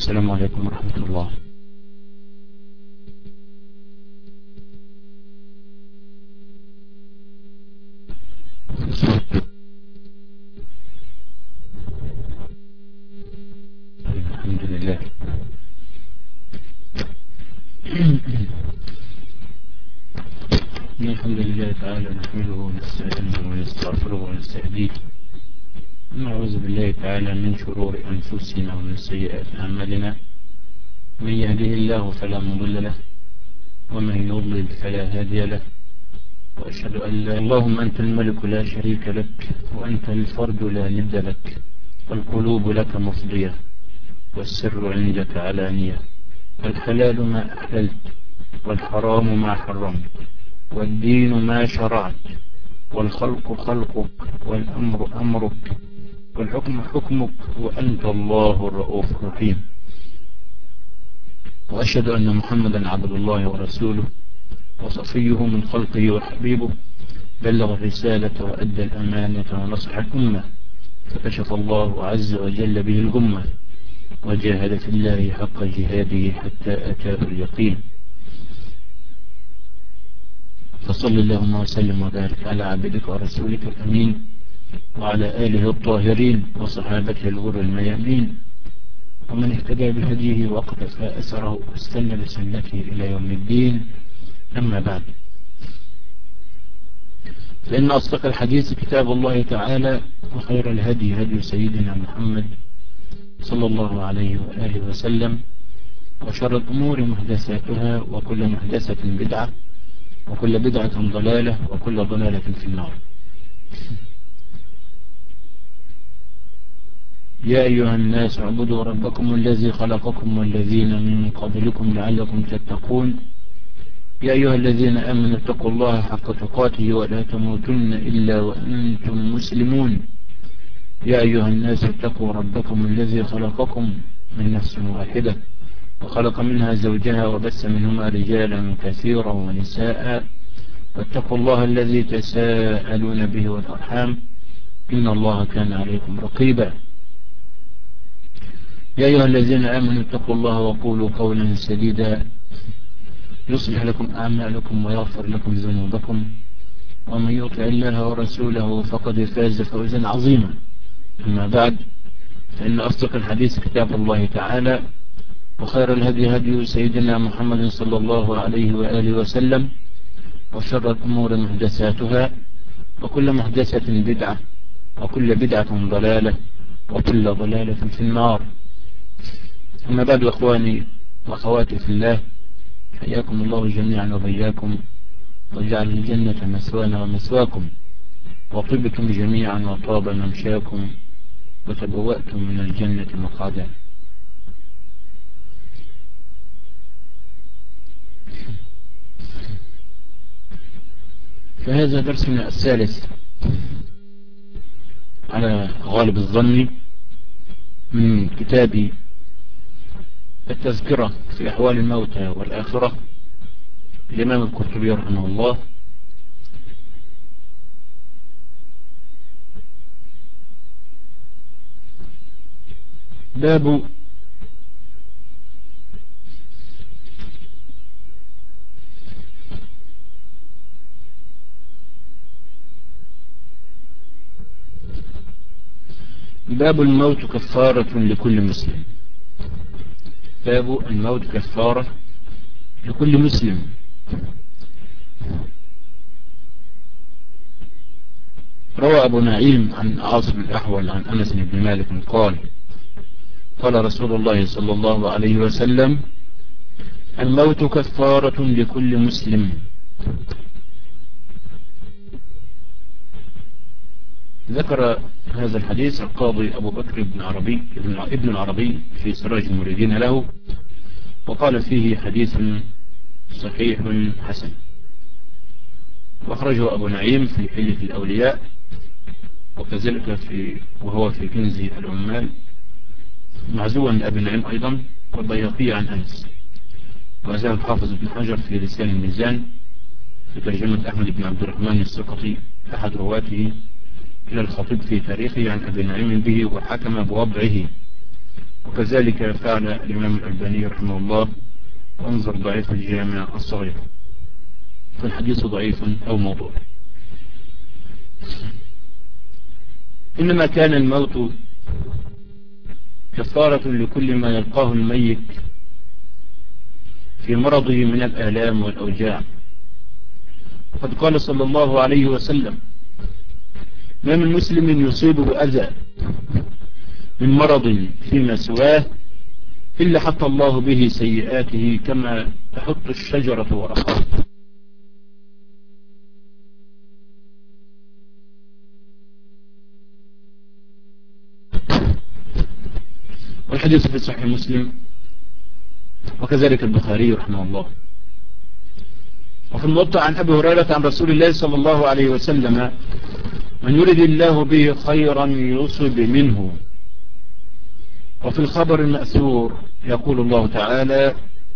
السلام عليكم ورحمة الله. الحمد لله. الحمد لله تعالى نحمده ونستعينه ونستغفره ونستهديه، نعوذ بالله تعالى من شرور أنفسنا ومن سيئات أعمالنا، من يهده الله فلا مضل له ومن يضلل فلا هادي له، وأشهد أن لا اللهم أنت الملك لا شريك لك، وأنت الفرد لا ند لك، والقلوب لك مفضية، والسر عندك علانية، الحلال ما أحللت والحرام ما حرمت، والدين ما شرعت، والخلق خلقك، والأمر أمرك، والحكم حكمك، وأنت الله الرؤوف الرحيم. وأشهد أن محمدا عبد الله ورسوله وصفيه من خلقه وحبيبه، بلغ الرسالة وأدى الأمانة ونصح الأمة، فكشف الله عز وجل به الغمة، وجاهد في الله حق جهاده حتى أتاه اليقين. فصل اللهم وسلم وبارك على عبدك ورسولك الأمين، وعلى آله الطاهرين وصحابته الغر الميامين، ومن اهتدى بهديه واقتفى أثره واستنى بسنته إلى يوم الدين. أما بعد، فإن أصدق الحديث كتاب الله تعالى، وخير الهدي هدي سيدنا محمد صلى الله عليه وآله وسلم، وشر الأمور محدثاتها، وكل محدثة بدعة، وكل بدعة ضلالة، وكل ضلالة في النار. يا أيها الناس اعبدوا ربكم الذي خلقكم والذين من قبلكم لعلكم تتقون. يا أيها الذين آمنوا اتقوا الله حق تقاته ولا تموتن إلا وأنتم مسلمون. يا أيها الناس اتقوا ربكم الذي خلقكم من نفس واحدة، وخلق منها زوجها، وبث منهما رجالا كثيرا ونساء، واتقوا الله الذي تساءلون به والأرحام، إن الله كان عليكم رقيبا. يا أيها الذين آمنوا اتقوا الله وقولوا قولا سديدا يصلح لكم أعمالكم ويغفر لكم ذنوبكم، ومن يطع الله ورسوله فقد فاز فوزا عظيما. أما بعد، فإن أصدق الحديث كتاب الله تعالى، وخير الهدي هدي سيدنا محمد صلى الله عليه وآله وسلم، وشر الأمور محدثاتها، وكل محدثة بدعة، وكل بدعة ضلالة، وكل ضلالة في النار. أما بعد، أخواني وأخواتي في الله، حياكم الله جميعا وبياكم، وجعل الجنة مثوانا ومثواكم، وطبتم جميعا وطاب ممشاكم، وتبوأتم من الجنة مقعدا. فهذا درسنا الثالث على غالب الظن من كتاب التذكرة في أحوال الموتى والآخرة الإمام القرطبي رحمه الله. باب الموت كفارة لكل مسلم. باب الموت كفارة لكل مسلم. روى أبو نعيم عن عاصم الأحول عن أنس بن مالك قال: قال رسول الله صلى الله عليه وسلم: الموت كفارة لكل مسلم. ذكر هذا الحديث القاضي أبو بكر ابن العربي في سراج المريدين له، وقال فيه حديث صحيح حسن. واخرجه أبو نعيم في حلية الأولياء، وكذلك وهو في كنز العمال، معزوا لأبي نعيم أيضا، والبيهقي عن أنس. وأزال الحافظ ابن حجر في لسان الميزان في ترجمة أحمد بن عبد الرحمن السقطي أحد رواته إلى الخطيب في تاريخه عن أبي نعيم به، وحكم بوضعه، وكذلك فعل الإمام الألباني رحمه الله، وانظر ضعيف الجامع الصغير، فالحديث ضعيف أو موضوع. إنما كان الموت كفارة لكل ما يلقاه الميت في مرضه من الآلام والأوجاع. وقد قال صلى الله عليه وسلم: ما من مسلم يصيبه أذى من مرض فيما سواه إلا حط الله به سيئاته كما تحط الشجرة ورقها. والحديث في صحيح مسلم وكذلك البخاري رحمه الله. وفي الموطأ عن أبي هريرة عن رسول الله صلى الله عليه وسلم: من يرد الله به خيرا يصب منه. وفي الخبر المأثور يقول الله تعالى: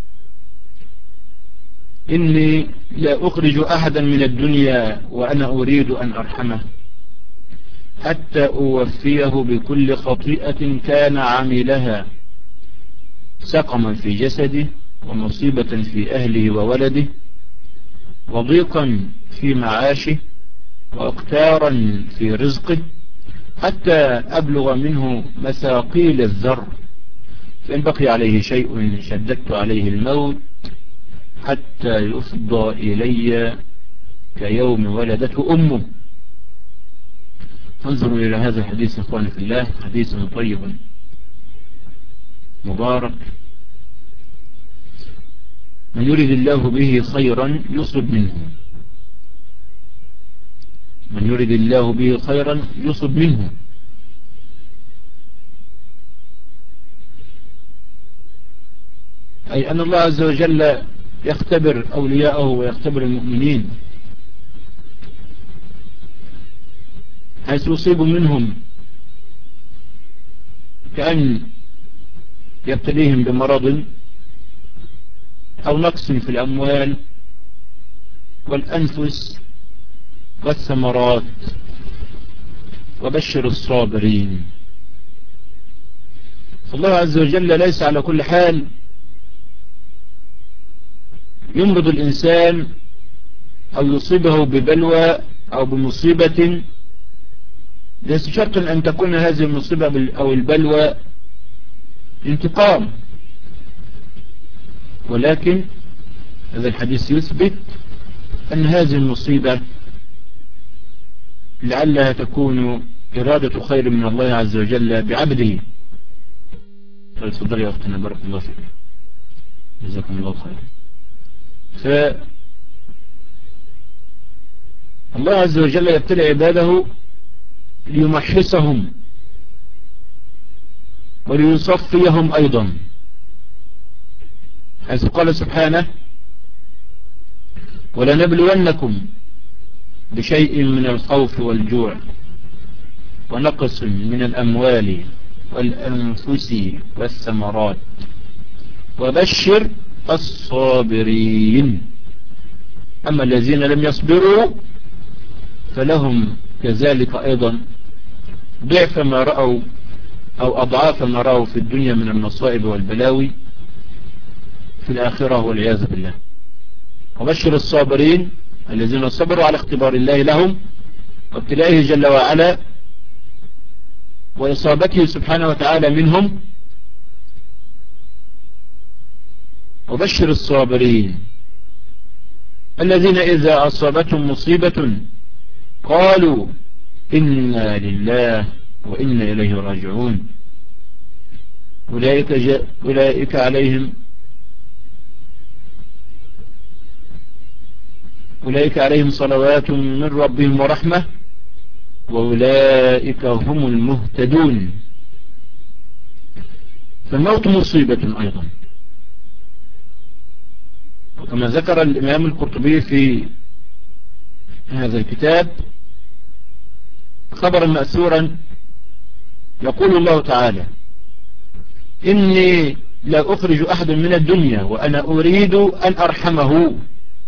إني لا أخرج أحدا من الدنيا وأنا أريد أن أرحمه حتى أوفيه بكل خطيئة كان عملها، سقما في جسده ومصيبة في أهله وولده وضيقا في معاشه واقتارا في رزقه، حتى أبلغ منه مثاقيل الذر، فإن بقي عليه شيء شددت عليه الموت حتى يفضى إلي كيوم ولدته أمه. فانظروا إلى هذا الحديث إخواني في الله، حديث طيب مبارك. من يريد الله به خيرا يصب منه، من يريد الله به خيرا يصب منه. أي أن الله عز وجل يختبر أولياءه ويختبر المؤمنين، حيث يصيب منهم كأن يبتليهم بمرض أو نقص في الأموال والأنفس والثمرات. وبشر الصابرين. فالله عز وجل ليس على كل حال يمرض الإنسان أو يصيبه ببلوى أو بمصيبة، ليس شرطا أن تكون هذه المصيبة أو البلوى انتقام، ولكن هذا الحديث يثبت أن هذه المصيبة لعلها تكون إرادة خير من الله عز وجل بعبده. فالصدر يا أختنا بارك الله فيك، جزاكم الله خير. فالله عز وجل يبتلي عباده ليمحصهم وليصفيهم أيضا، حيث قال سبحانه: ولنبلونكم بشيء من الخوف والجوع ونقص من الأموال والأنفس والثمرات وبشر الصابرين. أما الذين لم يصبروا فلهم كذلك أيضا ضعف ما رأوا أو أضعاف ما رأوا في الدنيا من المصائب والبلاوي في الآخرة والعياذ بالله. وبشر الصابرين الذين صبروا على اختبار الله لهم وابتلائه جل وعلا وإصابته سبحانه وتعالى منهم. وبشر الصابرين الذين إذا أصابتهم مصيبة قالوا إنا لله وإنا إليه راجعون، أولئك عليهم صلوات من ربهم ورحمة وأولئك هم المهتدون. فالموت مصيبة أيضا، وكما ذكر الإمام القرطبي في هذا الكتاب خبرا مأثورا يقول الله تعالى: إني لا أخرج أحد من الدنيا وأنا أريد أن أرحمه.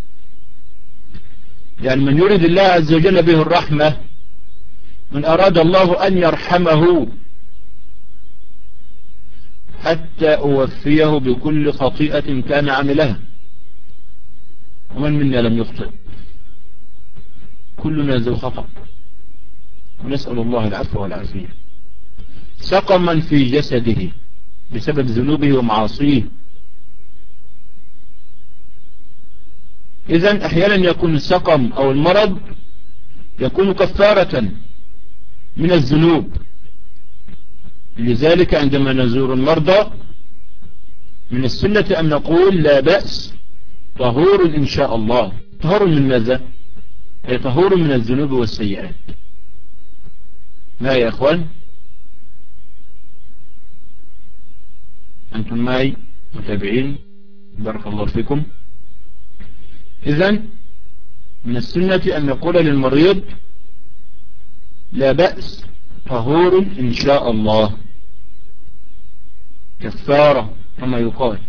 يعني من يريد الله عز وجل به الرحمة، من أراد الله أن يرحمه حتى أوفيه بكل خطيئة كان عملها. ومن منا لم يخطئ؟ كلنا ذو خطأ، ونسأل الله العفو والعافية. سقما في جسده بسبب ذنوبه ومعاصيه. إذن أحيانا يكون السقم أو المرض يكون كفارة من الذنوب. لذلك عندما نزور المرضى من السنة أن نقول لا بأس، طهور إن شاء الله. طهور من ماذا؟ أي طهور من الذنوب والسيئات. ما يا أخوان؟ أنتم معي متابعين؟ بارك الله فيكم. إذن من السنة أن نقول للمريض لا بأس، طهور إن شاء الله، كفارة كما يقال.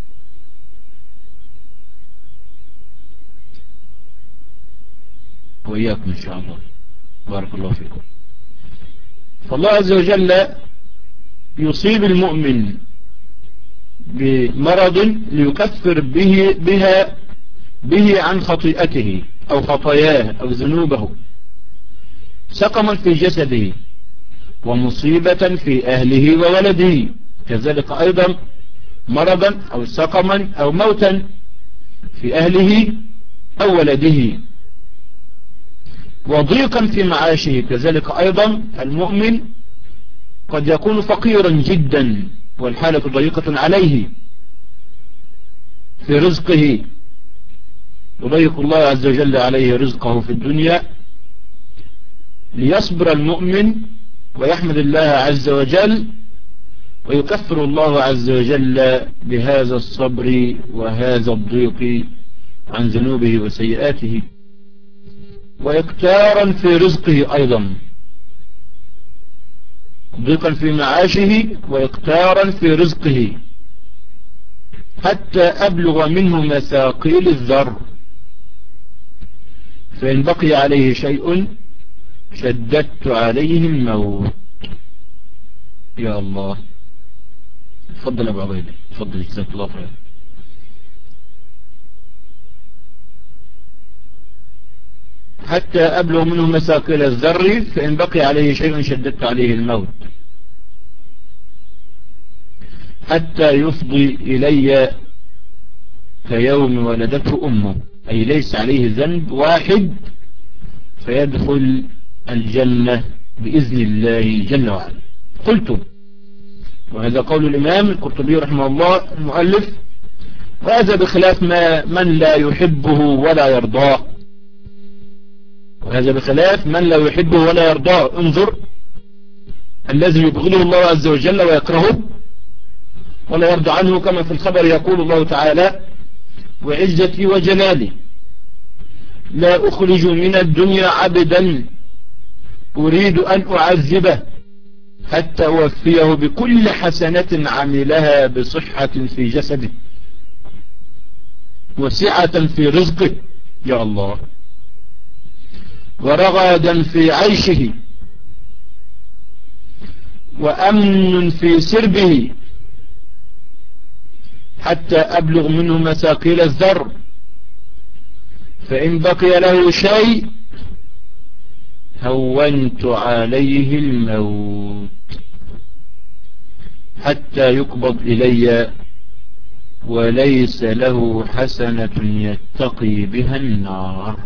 وإياكم إن شاء الله، بارك الله فيكم. فالله عز وجل يصيب المؤمن بمرض ليكفر به عن خطيئته أو خطاياه أو ذنوبه، سقما في جسده ومصيبة في أهله وولده، كذلك أيضا مرضا أو سقما أو موتا في أهله أو ولده، وضيقا في معاشه. كذلك أيضا المؤمن قد يكون فقيرا جدا والحالة ضيقة عليه في رزقه، يضيق الله عز وجل عليه رزقه في الدنيا، ليصبر المؤمن ويحمد الله عز وجل، ويكفر الله عز وجل بهذا الصبر وهذا الضيق عن ذنوبه وسيئاته. وإكتارا في رزقه أيضا، ضيقا في معاشه وإكتارا في رزقه، حتى أبلغ منه مثاقيل الذر، فإن بقي عليه شيء شددت عليه الموت. يا الله. تفضل أبو عبيد، تفضل جزاك الله خير. حتى أبلغ منه مثاقيل الذر، فإن بقي عليه شيء شددت عليه الموت، حتى يفضي إلي كيوم ولدته أمه، أي ليس عليه ذنب واحد فيدخل الجنة بإذن الله جل وعلا. قلت، وهذا قول الإمام القرطبي رحمه الله المؤلف، وهذا بخلاف من لا يحبه ولا يرضاه، وهذا بخلاف من لا يحبه ولا يرضاه. انظر، الذي يبغضه الله عز وجل ويكرهه ولا يرضى عنه، كما في الخبر يقول الله تعالى: وعزتي وجلالي لا أخرج من الدنيا عبدا أريد أن أعذبه حتى أوفيه بكل حسنة عملها بصحة في جسده وسعة في رزقه، يا الله، ورغدا في عيشه وأمن في سربه، حتى أبلغ منه مثاقيل الذر، فإن بقي له شيء هونت عليه الموت حتى يقبض إلي وليس له حسنة يتقي بها النار.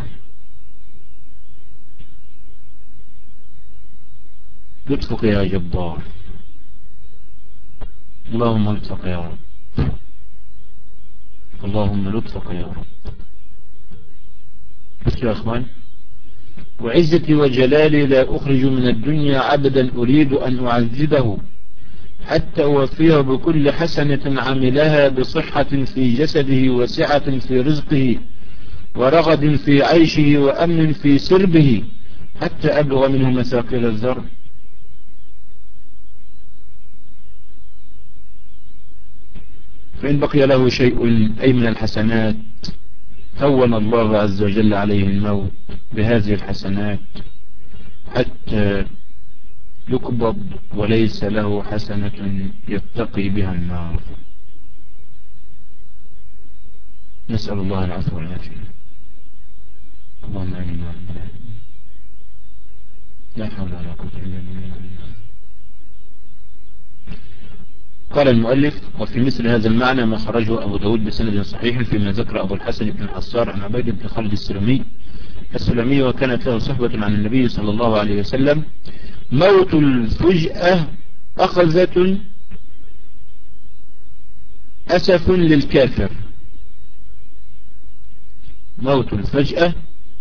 لطفك يا جبار، اللهم لطفك يا رب، اللهم لطفك يا رب. بس يا أخوان، وعزتي وجلالي لا أخرج من الدنيا عبدا أريد أن أعذبه حتى أوفيه بكل حسنة عملها بصحة في جسده وسعة في رزقه ورغد في عيشه وأمن في سربه حتى أبلغ منه مثاقيل الذر. فإن بقي له شيء أي من الحسنات هون الله عز وجل عليه الموت بهذه الحسنات حتى يقبض وليس له حسنة يتقي بها النار. نسأل الله العفو والعافية. اللهم آمين يا رب العالمين. لا حول ولا قوة إلا بالله. قال المؤلف: وفي مثل هذا المعنى ما خرجه أبو داود بسند صحيح فيما ذكر أبو الحسن بن الحصار عن عبيد بن خالد السلمي وكانت له صحبة عن النبي صلى الله عليه وسلم: موت الفجأة أخذة أسف للكافر. موت الفجأة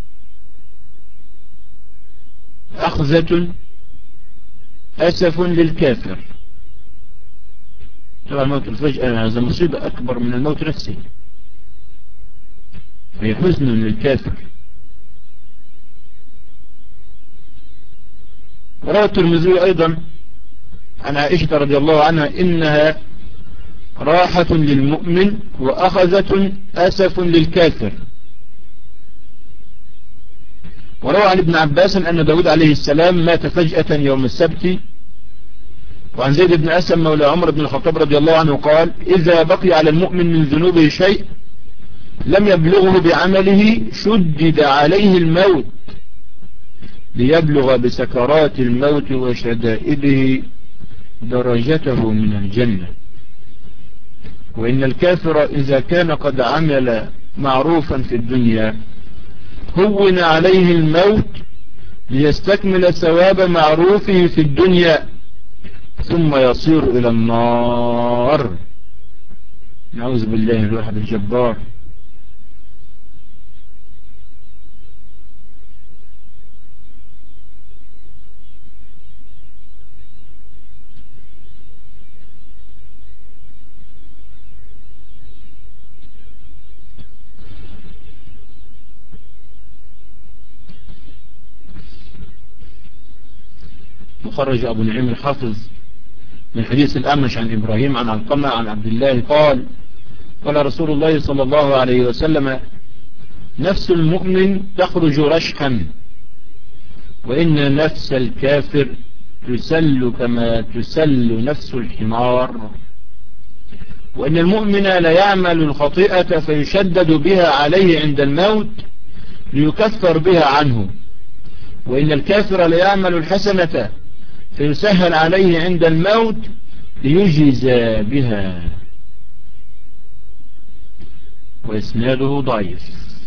أخذة أسف للكافر. طبعا موت الفجأة هذا مصيبة أكبر من الموت نفسه، فهي حزن للكافر. روى الترمذي أيضا عن عائشة رضي الله عنها: إنها راحة للمؤمن وأخذة أسف للكافر. وروى عن ابن عباس أن داود عليه السلام مات فجأة يوم السبت. وعن زيد بن أسلم مولى عمر بن الخطاب رضي الله عنه قال: إذا بقي على المؤمن من ذنوبه شيء لم يبلغه بعمله شدد عليه الموت ليبلغ بسكرات الموت وشدائده درجته من الجنة. وإن الكافر إذا كان قد عمل معروفا في الدنيا هون عليه الموت ليستكمل ثواب معروفه في الدنيا ثم يصير إلى النار. نعوذ بالله من الواحد الجبار. وخرج أبو نعيم الحافظ من حديث الأعمش عن إبراهيم عن علقمة عن عبد الله قال: قال رسول الله صلى الله عليه وسلم: نفس المؤمن تخرج رشحا، وإن نفس الكافر تسل كما تسل نفس الحمار، وإن المؤمن لا يعمل الخطيئة فيشدد بها عليه عند الموت ليكفر بها عنه، وإن الكافر لا يعمل الحسنة فيسهل عليه عند الموت ليجزى بها. وإسناده ضعيف.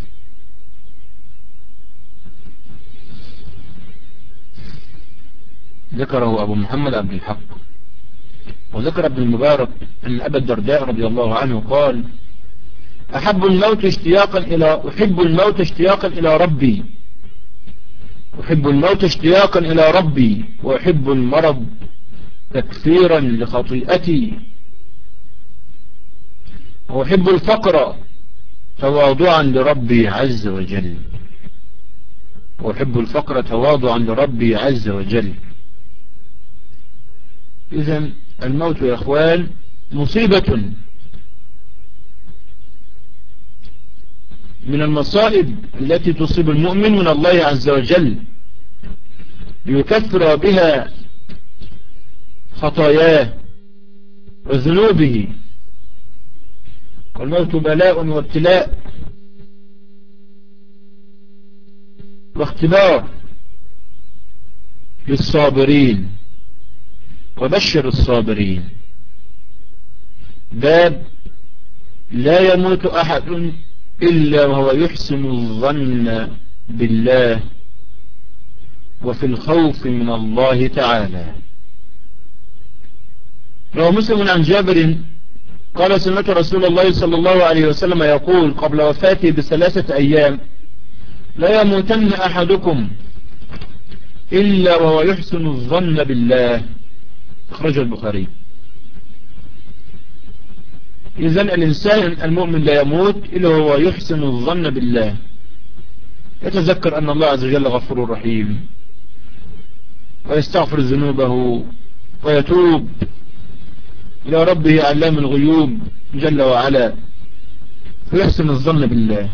ذكره أبو محمد عبد الحق. وذكر ابن المبارك أن أبا الدرداء رضي الله عنه قال: أحب الموت اشتياقا إلى ربي، أحب الموت اشتياقا إلى ربي، وأحب المرض تكفيرا لخطيئتي، وأحب الفقر تواضعا لربي عز وجل، وأحب الفقر تواضعا لربي عز وجل. إذن الموت يا أخوان مصيبة من المصائب التي تصيب المؤمن من الله عز وجل ليكفر بها خطاياه وذنوبه. والموت بلاء وابتلاء واختبار للصابرين، وبشر الصابرين. باب لا يموت أحد إلا وهو يحسن الظن بالله وفي الخوف من الله تعالى. روى مسلم عن جابر قال: سمعت رسول الله صلى الله عليه وسلم يقول قبل وفاته ب3 أيام: لا يموتن أحدكم إلا وهو يحسن الظن بالله. أخرجه البخاري. إذن الإنسان المؤمن لا يموت إلا وهو يحسن الظن بالله، يتذكر أن الله عز وجل غفور رحيم، ويستغفر ذنوبه ويتوب إلى ربه علام الغيوب جل وعلا، فيحسن الظن بالله.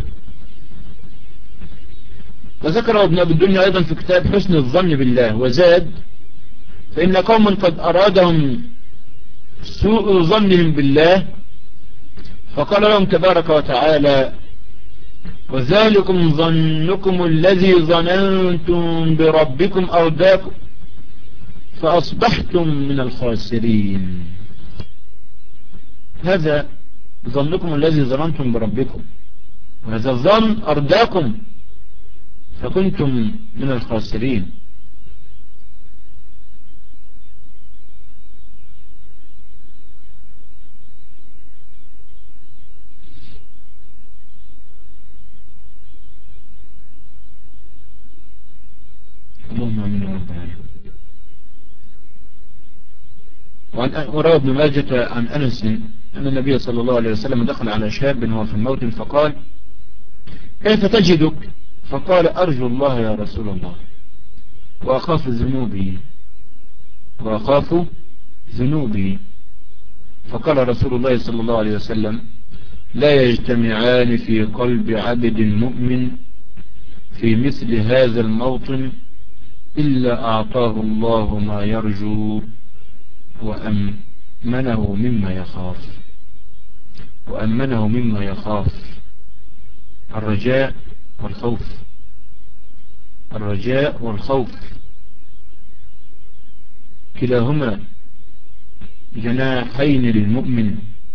وذكر ابن أبي الدنيا أيضا في كتاب حسن الظن بالله، وزاد: فإن قوم قد أرادهم سوء ظنهم بالله فقال لهم تبارك وتعالى وذلكم ظنكم الذي ظننتم بربكم أرداكم فأصبحتم من الخاسرين. هذا ظنكم الذي ظننتم بربكم، وهذا الظن أرداكم فكنتم من الخاسرين. اللهم امين يا رب العالمين. وروى ابن ماجه عن أنس أن النبي صلى الله عليه وسلم دخل على شاب وهو في الموت فقال كيف تجدك؟ فقال أرجو الله يا رسول الله وأخاف ذنوبي. فقال رسول الله صلى الله عليه وسلم لا يجتمعان في قلب عبد مؤمن في مثل هذا الموطن إلا أعطاه الله ما يرجو وأمنه مما يخاف. الرجاء والخوف كلاهما جناحين للمؤمن.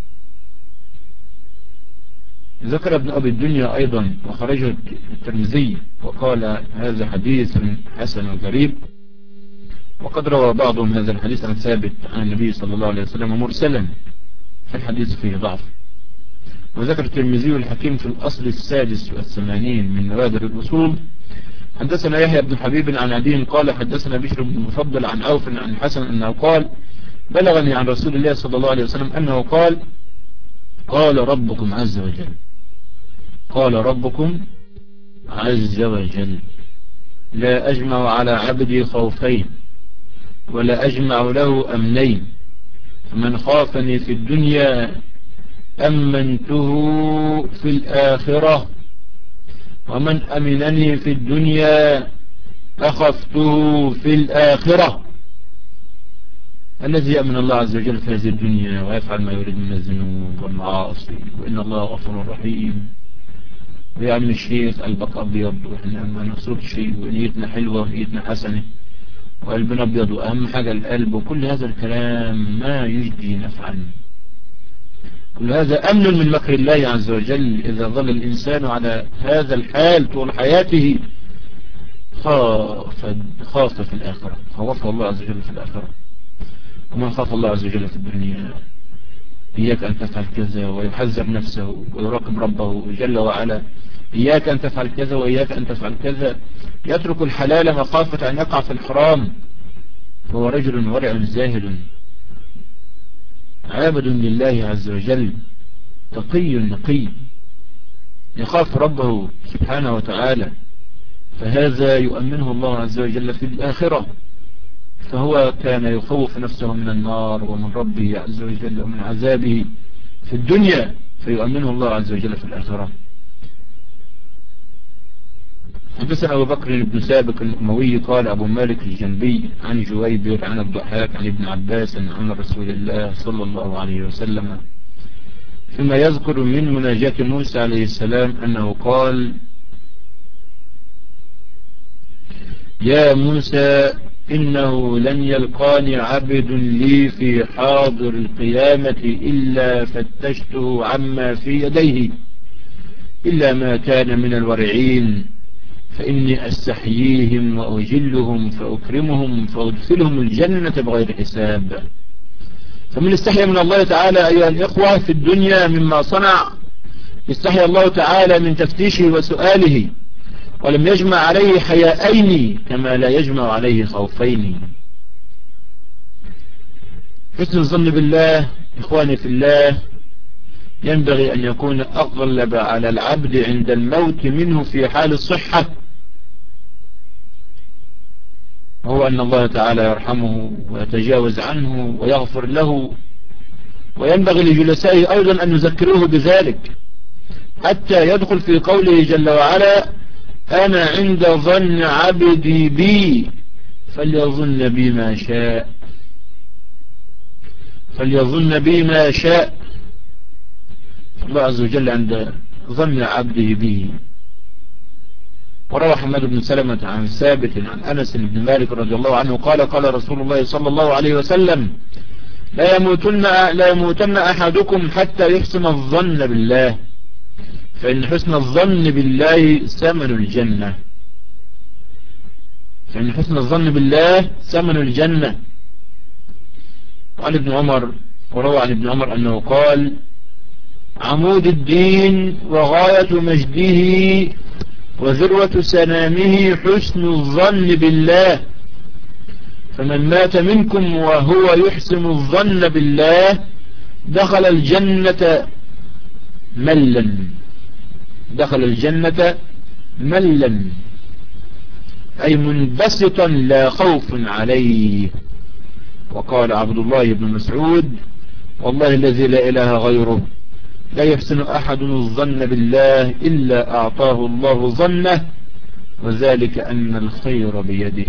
ذكر ابن أبي الدنيا أيضا وخرجه الترمذي وقال هذا حديث حسن غريب، وقد روى بعضهم هذا الحديث عن ثابت عن النبي صلى الله عليه وسلم مرسلا فالحديث فيه ضعف. وذكر الترمذي الحكيم في الأصل 86 من نوادر الأصول حدثنا يحيى بن حبيب عن عدي قال حدثنا بشر بن المفضل عن عوف عن الحسن أنه قال بلغني عن رسول الله صلى الله عليه وسلم أنه قال ربكم عز وجل لا أجمع على عبدي خوفين ولا أجمع له أمنين، فمن خافني في الدنيا أمنته في الآخرة، ومن أمنني في الدنيا أخفته في الآخرة. الذي يأمن الله عز وجل في هذه الدنيا ويفعل ما يريد من الذنوب والمعاصي وإن الله غفور رحيم. ويعمل الشيخ قلبك أبيض وإحنا ما نصرف شيء ونيتنا حلوة ونيتنا حسنة وقلبنا أبيض وأهم حاجة القلب، وكل هذا الكلام ما يجدي نفعا. كل هذا أمن من مكر الله عز وجل إذا ظل الإنسان على هذا الحال طول حياته خاف في الآخرة، خوف الله عز وجل في الآخرة. ومن خاف الله عز وجل في الدنيا إياك أن تفعل كذا ويحذر نفسه ويراقب ربه جل وعلا، إياك أن تفعل كذا وإياك أن تفعل كذا، يترك الحلال مخافة أن يقع في الحرام، فهو رجل ورع زاهد عابد لله عز وجل تقي نقي يخاف ربه سبحانه وتعالى، فهذا يؤمنه الله عز وجل في الآخرة. فهو كان يخوف نفسه من النار ومن ربه عز وجل ومن عذابه في الدنيا، فيؤمنه الله عز وجل في الآخرة. حدثنا أبو بكر بن سابق الأموي قال أبو مالك الجنبي عن جويبر عن الضحاك عن ابن عباس عن رسول الله صلى الله عليه وسلم فيما يذكر من مناجاة موسى عليه السلام أنه قال يا موسى إنه لن يلقاني عبد لي في حاضر القيامة إلا فتشته عما في يديه إلا ما كان من الورعين، فإني أستحييهم وأجلهم فأكرمهم فأدخلهم الجنة بغير حساب. فمن استحيا من الله تعالى أيها الإخوة في الدنيا مما صنع استحيا الله تعالى من تفتيشه وسؤاله، ولم يجمع عليه حياءين كما لا يجمع عليه خوفين. حسن الظن بالله إخواني في الله ينبغي أن يكون أغلب على العبد عند الموت منه في حال الصحة، هو أن الله تعالى يرحمه ويتجاوز عنه ويغفر له، وينبغي لجلسائه أيضا أن يذكروه بذلك حتى يدخل في قوله جل وعلا أنا عند ظن عبدي بي فليظن بي ما شاء، فليظن بي ما شاء. الله عز وجل عند ظن عبده به. وروى حماد بن سلمة عن ثابت عن أنس بن مالك رضي الله عنه قال قال رسول الله صلى الله عليه وسلم: لا يموتن أحدكم حتى يحسن الظن بالله، فإن حسن الظن بالله ثمن الجنة، فإن حسن الظن بالله ثمن الجنة. وعن ابن عمر، وروى عن ابن عمر أنه قال: عمود الدين وغاية مجده وذروة سنامه حسن الظن بالله، فمن مات منكم وهو يحسن الظن بالله دخل الجنة ملا، دخل الجنة ملا، أي منبسطا لا خوف عليه. وقال عبد الله بن مسعود: والله الذي لا إله غيره لا يحسن أحد الظن بالله إلا أعطاه الله ظنه، وذلك أن الخير بيده.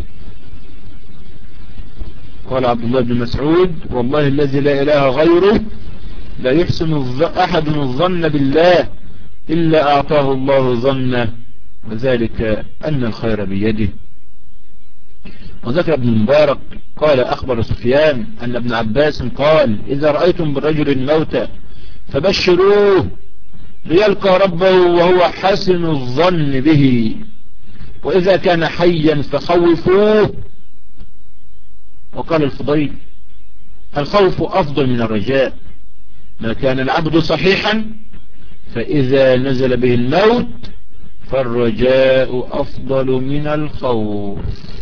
قال عبد الله بن مسعود: والله الذي لا إله غيره لا يحسن أحد الظن بالله إلا أعطاه الله ظنه، وذلك أن الخير بيده. وذكر ابن المبارك قال: أخبر سفيان أن ابن عباس قال: إذا رأيتم بالرجل الموت فبشروه ليلقى ربه وهو حسن الظن به، وإذا كان حيا فخوفوه. وقال الفضيل: الخوف أفضل من الرجاء، ما كان العبد صحيحا فإذا نزل به الموت فالرجاء أفضل من الخوف،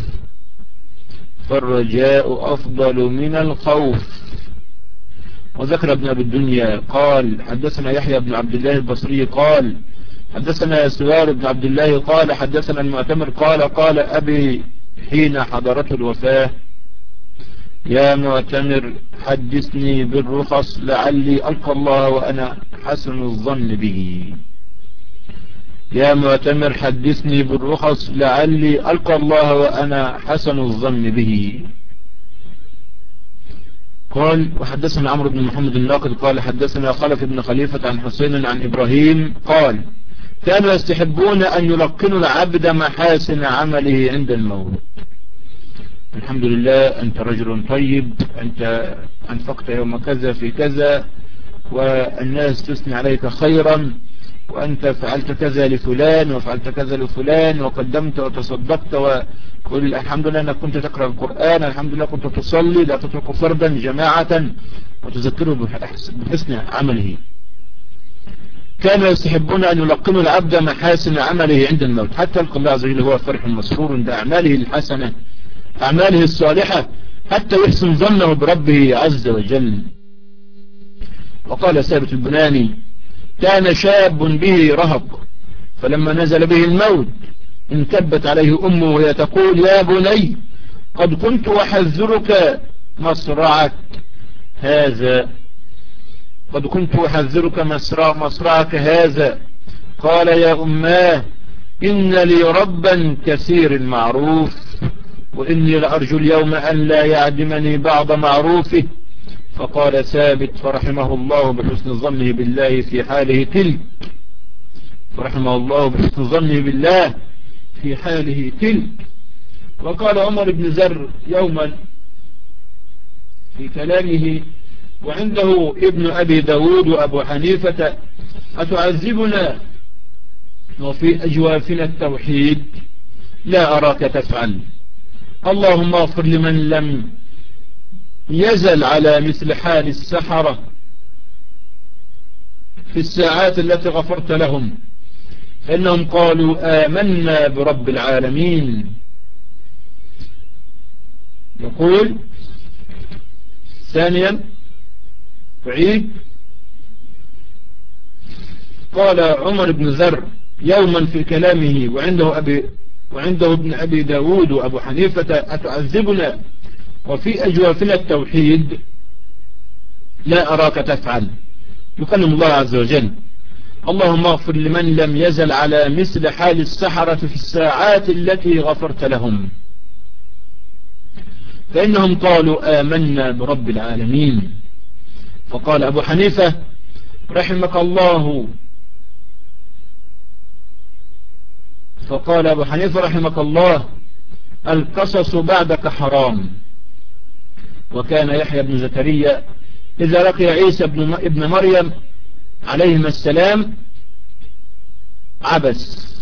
فالرجاء أفضل من الخوف. وذكر ابن أبي الدنيا قال: حدثنا يحيى بن عبد الله البصري قال: حدثنا سوار بن عبد الله قال: حدثنا المعتمر قال: قال أبي حين حضرته الوفاة: يا معتمر حدثني بالرخص لعلي ألقى الله وأنا حسن الظن به، يا معتمر حدثني بالرخص لعلي ألقى الله وأنا حسن الظن به. قال: وحدثنا عمرو بن محمد الناقد قال: حدثنا خلف بن خليفة عن حسين عن إبراهيم قال: كانوا يستحبون أن يلقنوا العبد محاسن عمله عند الموت. الحمد لله أنت رجل طيب، أنت أنفقت يوم كذا في كذا والناس تثني عليك خيرا، وأنت فعلت كذا لفلان وفعلت كذا لفلان وقدمت وتصدقت، وقل الحمد لله أنك كنت تقرأ القرآن، الحمد لله كنت تصلي، لا تترك فردا جماعة، وتذكره بحسن عمله. كانوا يستحبون أن يلقنوا العبد محاسن عمله عند الموت حتى يلقى الله عز وجل هو فرح مسرور بأعماله الحسنة، أعماله الصالحة، حتى يحسن ظنه بربه عز وجل. وقال ثابت البناني: كان شاب به رهق، فلما نزل به الموت انكبت عليه أمه وهي تقول: يا بني قد كنت أحذرك مصرعك هذا، قد كنت أحذرك مصرعك هذا. قال: يا أماه إن لي ربا كثير المعروف، وإني لأرجو اليوم أن لا يعدمني بعض معروفه. فقال ثابت: فرحمه الله بحسن ظنه بالله في حاله تلك، فرحمه الله بحسن ظنه بالله في حاله تلك. وقال عمر بن زر يوما في كلامه وعنده ابن أبي داود وأبو حنيفة: أتعذبنا وفي أجوافنا التوحيد؟ لا أراك تفعل. اللهم اغفر لمن لم يزل على مثل حال السحرة في الساعات التي غفرت لهم، فإنهم قالوا آمنا برب العالمين. يقول ثانيا تعيد: قال عمر بن ذر يوما في كلامه وعنده ابن أبي داود وأبو حنيفة: أتعذبنا وفي أجوافنا التوحيد؟ لا أراك تفعل. يكلم الله عز وجل: اللهم اغفر لمن لم يزل على مثل حال السحرة في الساعات التي غفرت لهم. فإنهم قالوا آمنا برب العالمين. فقال أبو حنيفة رحمك الله القصص بعدك حرام. وكان يحيى بن زكريا إذا لقي عيسى ابن مريم عليهما السلام عبس،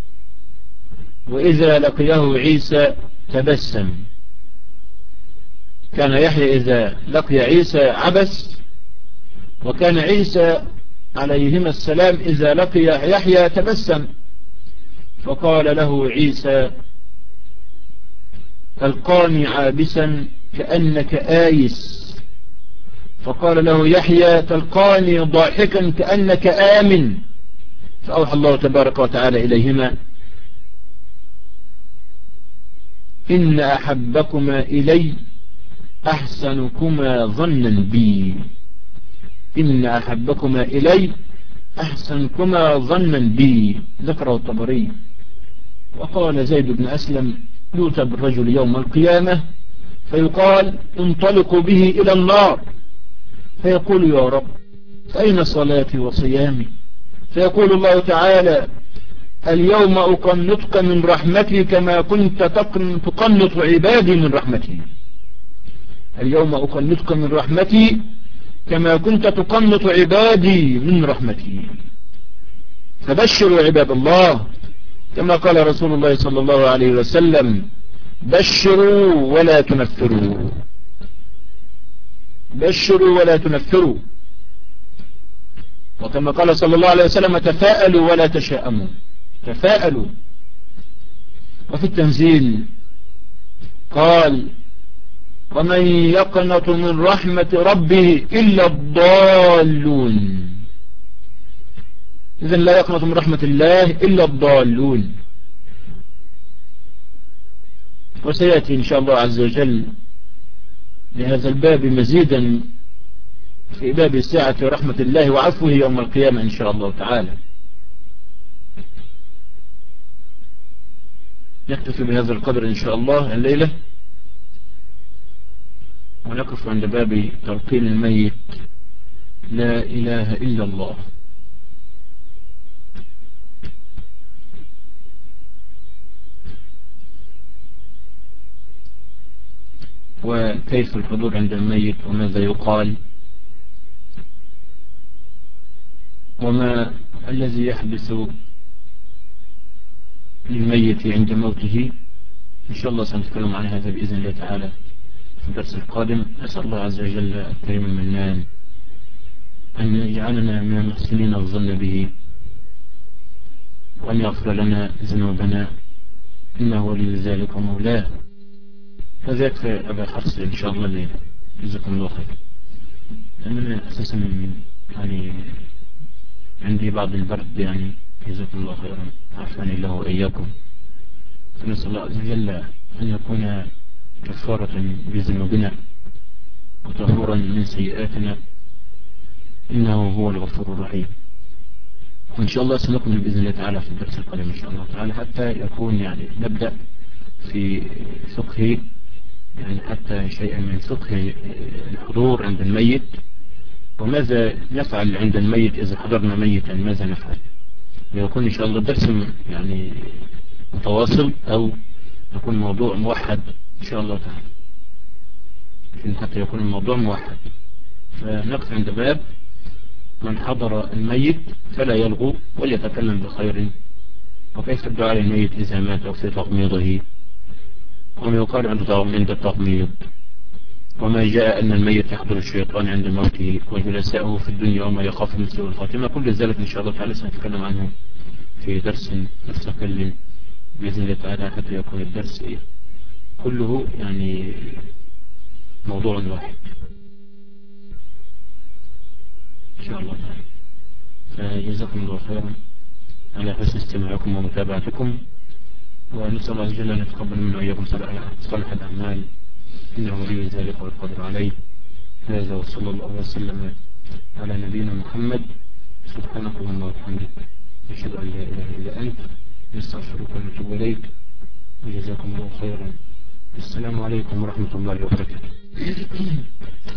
وإذا لقيه عيسى تبسم. كان يحيى إذا لقي عيسى عبس، وكان عيسى عليهما السلام إذا لقي يحيى تبسم. فقال له عيسى تلقاني عابسا كأنك آيس، فقال له يحيى تلقاني ضاحكا كأنك آمن. فأوحى الله تبارك وتعالى إليهما إن أحبكما إلي أحسنكما ظنا بي. إن أحبكما إلي أحسنكما ظنا بي، ذكره الطبري. وقال زيد بن أسلم يؤتى بالرجل يوم القيامة فيقال انطلقوا به إلى النار، فيقول يا رب فأين صلاتي وصيامي؟ فيقول الله تعالى اليوم أقنطك من رحمتي كما كنت تقنط عبادي من رحمتي. اليوم أقنطك من رحمتي كما كنت تقنط عبادي من رحمتي. فبشروا عباد الله كما قال رسول الله صلى الله عليه وسلم بشروا ولا تنفروا. بشروا ولا تنفروا. وكما قال صلى الله عليه وسلم تفاءلوا ولا تشاءموا. تفاءلوا. وفي التنزيل قال ومن يقنط من رحمة ربه إلا الضالون. إذن لا يقنط من رحمة الله إلا الضالون. وسيأتي إن شاء الله عز وجل لهذا الباب مزيدا في باب الساعة ورحمة الله وعفوه يوم القيامة إن شاء الله تعالى. نكتفي بهذا القدر إن شاء الله الليلة، ونقف عند باب تلقين الميت لا إله إلا الله. وكيف الحضور عند الميت وماذا يقال وما الذي يحدث للميت عند موته. إن شاء الله سنتكلم عن هذا بإذن الله تعالى في الدرس القادم. أسأل الله عز وجل الكريم المنان أن يجعلنا من المحسنين الظن به، وأن يغفر لنا ذنوبنا إنه ولي ذلك ومولاه. هذا يكفي أبا حفص إن شاء الله الليلة. جزاكم الله خير. أنا أساسا يعني عندي بعض البرد يعني. جزاكم الله خيرا، عافاني الله وإياكم. فنسأل الله عز وجل أن يكون كفارة بذنوبنا وطهورا من سيئاتنا إنه هو الغفور الرحيم. وإن شاء الله سنكمل بإذن الله تعالى في الدرس القادم إن شاء الله تعالى، حتى يكون يعني نبدأ في فقه يعني حتى شيئا من فقه الحضور عند الميت، وماذا نفعل عند الميت إذا حضرنا ميتا، ماذا نفعل. يكون إن شاء الله الدرس يعني متواصل أو يكون موضوع موحد إن شاء الله تعالى، حتى يكون الموضوع موحد. فنقف عند باب من حضر الميت فلا يلغو وليتكلم بخير، وكيف الدعاء للميت إذا مات أو في تغميضه، وما يقال عند التغميض، وما جاء أن الميت يحضر الشيطان عند موته وجلسائه في الدنيا وما يخاف من سوء الخاتمة. كل ذلك إن شاء الله تعالى سنتكلم عنه في درس مستقل بإذن الله تعالى، حتى يكون الدرس كله يعني موضوع واحد إن شاء الله تعالى. فجزاكم الله خيرا على حسن استماعكم ومتابعتكم، ونسأل الله جل أن يتقبل منا وإياكم صالح الأعمال إنه ولي ذلك والقدر عليه. هذا وصلى الله وسلم على نبينا محمد. سبحانك اللهم وبحمدك أشهد أن لا إله إلا أنت نستغفرك ونتوب إليك. وجزاكم الله خيرا السلام عليكم ورحمة الله وبركاته.